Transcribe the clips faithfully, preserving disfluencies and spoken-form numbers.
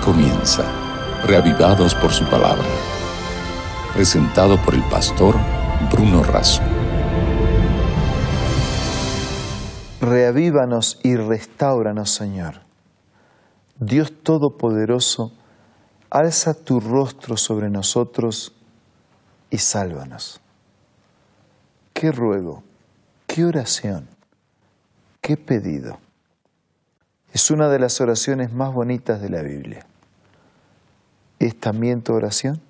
comienza, reavivados por su palabra. Presentado por el pastor Bruno Razo. Reavívanos y restáuranos, Señor. Dios Todopoderoso, alza tu rostro sobre nosotros y sálvanos. Qué ruego, qué oración, qué pedido. Es una de las oraciones más bonitas de la Biblia. ¿Es también tu oración?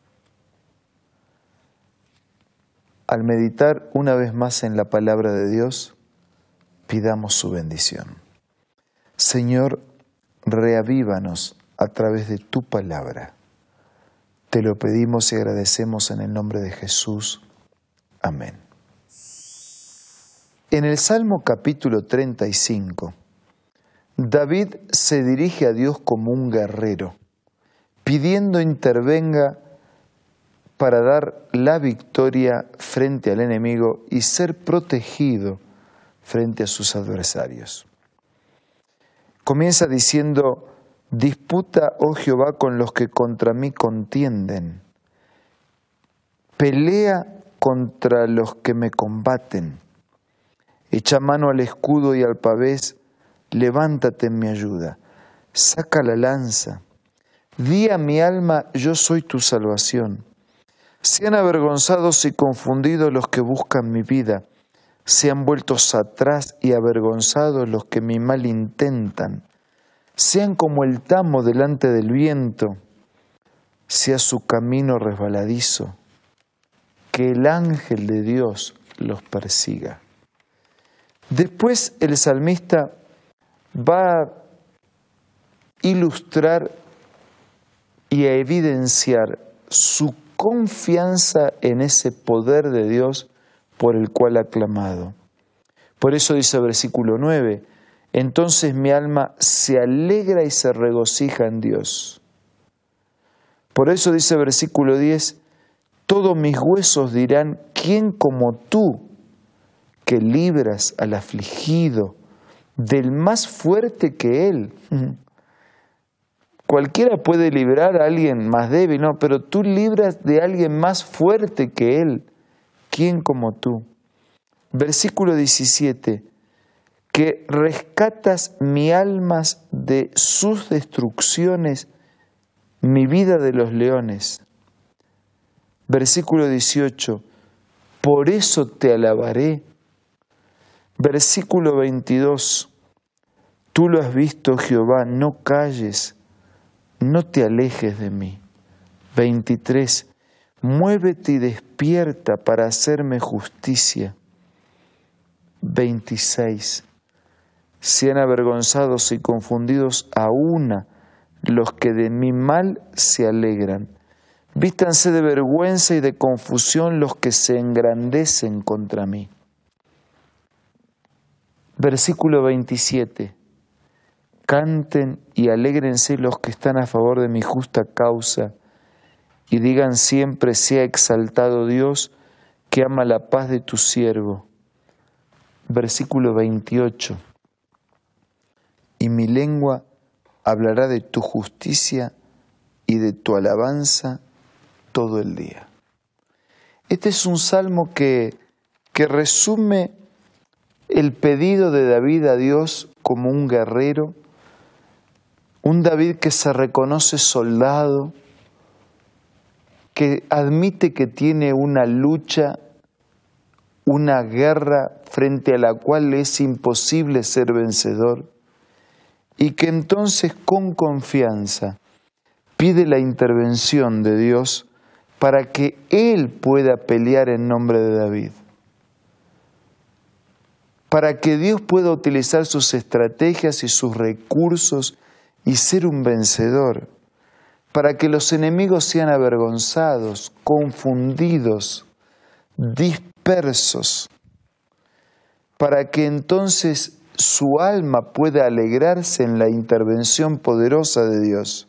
Al meditar una vez más en la palabra de Dios, pidamos su bendición. Señor, reavívanos a través de tu palabra. Te lo pedimos y agradecemos en el nombre de Jesús. Amén. En el Salmo capítulo treinta y cinco, David se dirige a Dios como un guerrero, pidiendo intervenga para dar la victoria frente al enemigo y ser protegido frente a sus adversarios. Comienza diciendo: disputa, oh Jehová, con los que contra mí contienden. Pelea contra los que me combaten. Echa mano al escudo y al pavés. Levántate en mi ayuda. Saca la lanza. Di a mi alma: yo soy tu salvación. Sean avergonzados y confundidos los que buscan mi vida. Sean vueltos atrás y avergonzados los que mi mal intentan. Sean como el tamo delante del viento. Sea su camino resbaladizo. Que el ángel de Dios los persiga. Después el salmista va a ilustrar y a evidenciar su confianza en ese poder de Dios por el cual ha clamado. Por eso dice el versículo nueve: entonces mi alma se alegra y se regocija en Dios. Por eso dice el versículo diez: todos mis huesos dirán: ¿quién como tú, que libras al afligido del más fuerte que él? Cualquiera puede librar a alguien más débil, no, pero tú libras de alguien más fuerte que él. ¿Quién como tú? Versículo diecisiete, que rescatas mi alma de sus destrucciones, mi vida de los leones. Versículo dieciocho, por eso te alabaré. Versículo veintidós, tú lo has visto, Jehová, no calles, no te alejes de mí. veintitrés, muévete y despierta para hacerme justicia. veintiséis, sean avergonzados y confundidos a una los que de mi mal se alegran. Vístanse de vergüenza y de confusión los que se engrandecen contra mí. Versículo veintisiete. Canten y alégrense los que están a favor de mi justa causa, y digan siempre: sea exaltado Dios, que ama la paz de tu siervo. Versículo veintiocho. Y mi lengua hablará de tu justicia y de tu alabanza todo el día. Este es un salmo que, que resume el pedido de David a Dios como un guerrero, un David que se reconoce soldado, que admite que tiene una lucha, una guerra frente a la cual es imposible ser vencedor, y que entonces con confianza pide la intervención de Dios para que Él pueda pelear en nombre de David, para que Dios pueda utilizar sus estrategias y sus recursos y ser un vencedor, para que los enemigos sean avergonzados, confundidos, dispersos, para que entonces su alma pueda alegrarse en la intervención poderosa de Dios.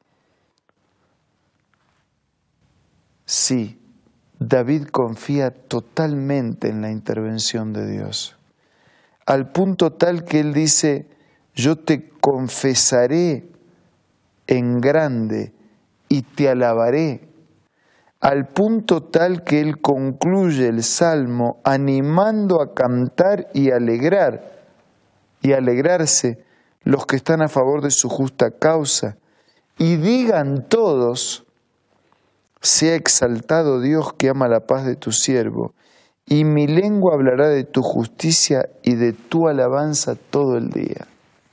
Sí, David confía totalmente en la intervención de Dios, al punto tal que él dice: yo te confesaré en grande y te alabaré, al punto tal que él concluye el salmo animando a cantar y alegrar, y alegrarse los que están a favor de su justa causa, y digan todos, sea exaltado Dios que ama la paz de tu siervo, y mi lengua hablará de tu justicia y de tu alabanza todo el día.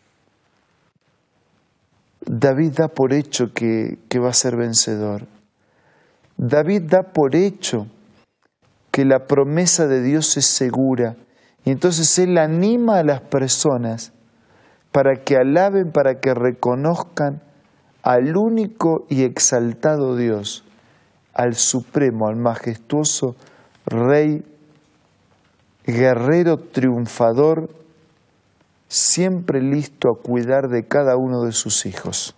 David da por hecho que, que va a ser vencedor. David da por hecho que la promesa de Dios es segura, y entonces él anima a las personas para que alaben, para que reconozcan al único y exaltado Dios, al supremo, al majestuoso Rey, guerrero triunfador, siempre listo a cuidar de cada uno de sus hijos.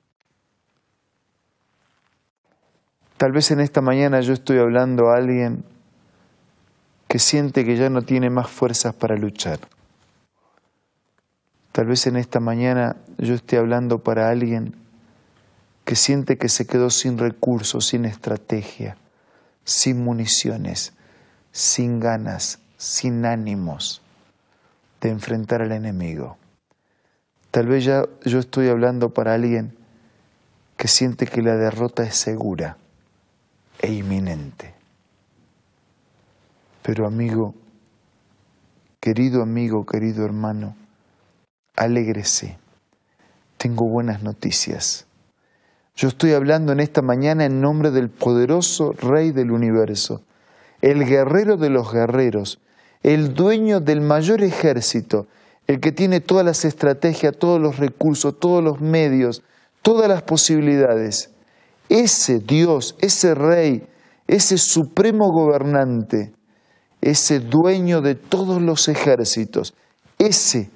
Tal vez en esta mañana yo estoy hablando a alguien que siente que ya no tiene más fuerzas para luchar. Tal vez en esta mañana yo esté hablando para alguien que siente que se quedó sin recursos, sin estrategia, sin municiones, sin ganas, sin ánimos de enfrentar al enemigo. Tal vez ya yo estoy hablando para alguien que siente que la derrota es segura e inminente. Pero amigo, querido amigo, querido hermano, alégrese. Tengo buenas noticias. Yo estoy hablando en esta mañana en nombre del poderoso Rey del universo, el guerrero de los guerreros, el dueño del mayor ejército, el que tiene todas las estrategias, todos los recursos, todos los medios, todas las posibilidades. Ese Dios, ese Rey, ese supremo gobernante, ese dueño de todos los ejércitos, ese,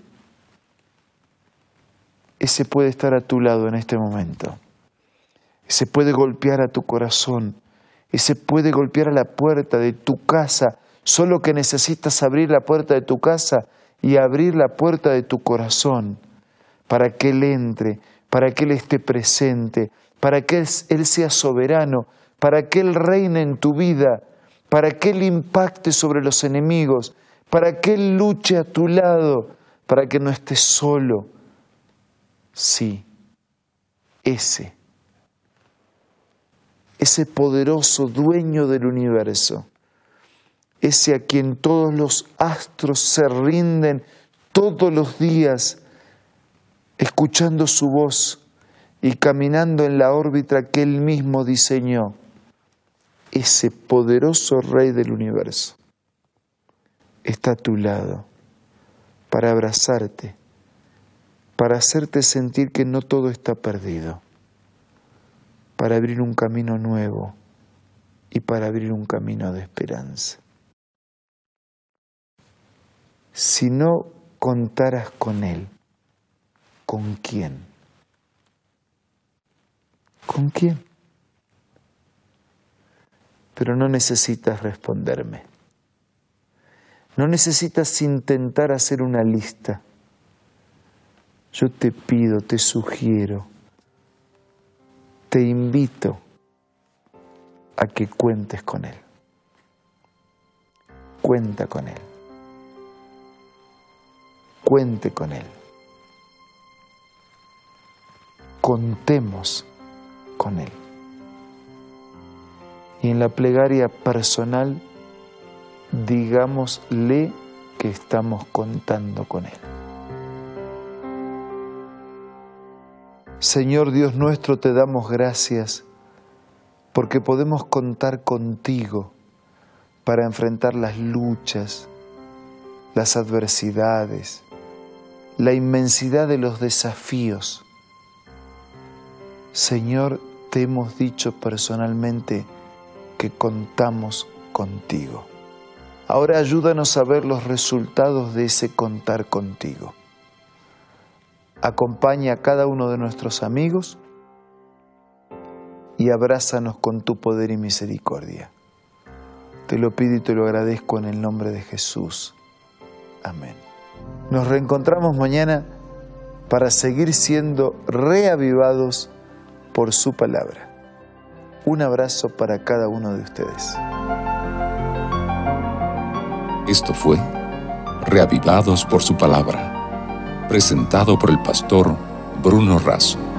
ese puede estar a tu lado en este momento. Ese puede golpear a tu corazón, ese puede golpear a la puerta de tu casa, solo que necesitas abrir la puerta de tu casa y abrir la puerta de tu corazón para que Él entre, para que Él esté presente, para que Él sea soberano, para que Él reine en tu vida, para que Él impacte sobre los enemigos, para que Él luche a tu lado, para que no estés solo. Sí, ese, ese poderoso dueño del universo, ese a quien todos los astros se rinden todos los días, escuchando su voz y caminando en la órbita que Él mismo diseñó, ese poderoso Rey del universo está a tu lado para abrazarte, para hacerte sentir que no todo está perdido, para abrir un camino nuevo y para abrir un camino de esperanza. Si no contaras con Él, ¿con quién? ¿Con quién? Pero no necesitas responderme. No necesitas intentar hacer una lista. Yo te pido, te sugiero, te invito a que cuentes con Él. Cuenta con Él. Cuente con Él. Contemos con Él. Y en la plegaria personal, digámosle que estamos contando con Él. Señor Dios nuestro, te damos gracias porque podemos contar contigo para enfrentar las luchas, las adversidades, la inmensidad de los desafíos. Señor, te hemos dicho personalmente que contamos contigo. Ahora ayúdanos a ver los resultados de ese contar contigo. Acompaña a cada uno de nuestros amigos y abrázanos con tu poder y misericordia. Te lo pido y te lo agradezco en el nombre de Jesús. Amén. Nos reencontramos mañana para seguir siendo reavivados por su palabra. Un abrazo para cada uno de ustedes. Esto fue Reavivados por su palabra, presentado por el pastor Bruno Razo.